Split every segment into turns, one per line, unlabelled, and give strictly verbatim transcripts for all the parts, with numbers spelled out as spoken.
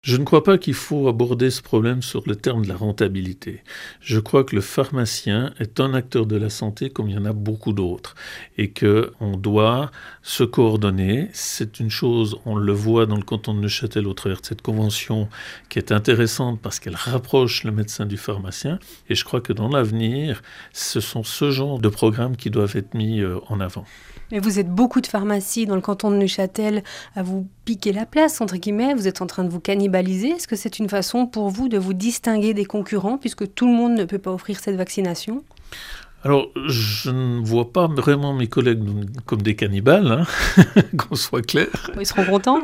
Je ne crois pas qu'il faut aborder ce problème sur le terme de la rentabilité. Je crois que le pharmacien est un acteur de la santé comme il y en a beaucoup d'autres et qu'on doit se coordonner. C'est une chose, on le voit dans le canton de Neuchâtel au travers de cette convention qui est intéressante parce qu'elle rapproche le médecin du pharmacien et je crois que dans l'avenir, ce sont ce genre de programmes qui doivent être mis en avant.
Mais vous êtes beaucoup de pharmacies dans le canton de Neuchâtel à vous piquer la place, entre guillemets. Vous êtes en train de vous cannibaliser. Est-ce que c'est une façon pour vous de vous distinguer des concurrents puisque tout le monde ne peut pas offrir cette vaccination ?
Alors, je ne vois pas vraiment mes collègues comme des cannibales, hein, qu'on soit clair.
Ils seront contents.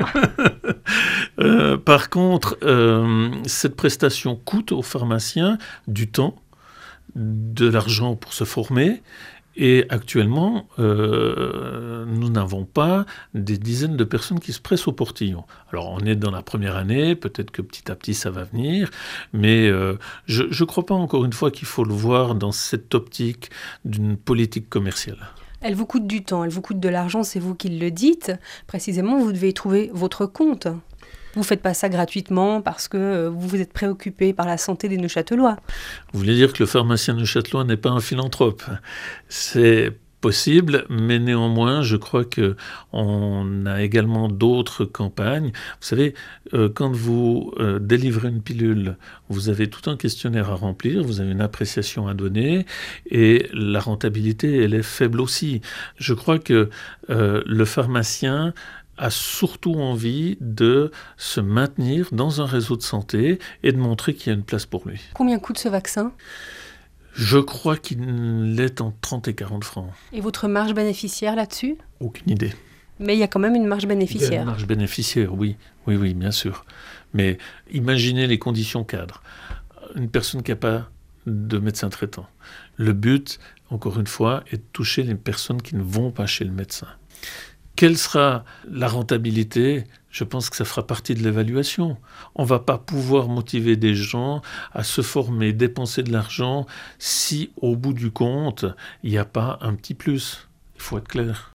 euh, par contre, euh, cette prestation coûte aux pharmaciens du temps, de l'argent pour se former. Et actuellement, euh, nous n'avons pas des dizaines de personnes qui se pressent au portillon. Alors, on est dans la première année, peut-être que petit à petit, ça va venir, mais euh, je ne crois pas, encore une fois, qu'il faut le voir dans cette optique d'une politique commerciale.
Elle vous coûte du temps, elle vous coûte de l'argent, c'est vous qui le dites. Précisément, vous devez y trouver votre compte. Vous ne faites pas ça gratuitement parce que vous vous êtes préoccupé par la santé des Neuchâtelois.
Vous voulez dire que le pharmacien neuchâtelois n'est pas un philanthrope ? C'est possible, mais néanmoins, je crois qu'on a également d'autres campagnes. Vous savez, euh, quand vous euh, délivrez une pilule, vous avez tout un questionnaire à remplir, vous avez une appréciation à donner, et la rentabilité, elle est faible aussi. Je crois que euh, le pharmacien a surtout envie de se maintenir dans un réseau de santé et de montrer qu'il y a une place pour lui.
Combien coûte ce vaccin ?
Je crois qu'il est en trente et quarante francs.
Et votre marge bénéficiaire là-dessus ?
Aucune idée.
Mais il y a quand même une marge bénéficiaire.
Il y a une marge bénéficiaire, oui. Oui, oui, bien sûr. Mais imaginez les conditions cadres. Une personne qui n'a pas de médecin traitant. Le but, encore une fois, est de toucher les personnes qui ne vont pas chez le médecin. Quelle sera la rentabilité ? Je pense que ça fera partie de l'évaluation. On ne va pas pouvoir motiver des gens à se former, dépenser de l'argent, si au bout du compte, il n'y a pas un petit plus. Il faut être clair.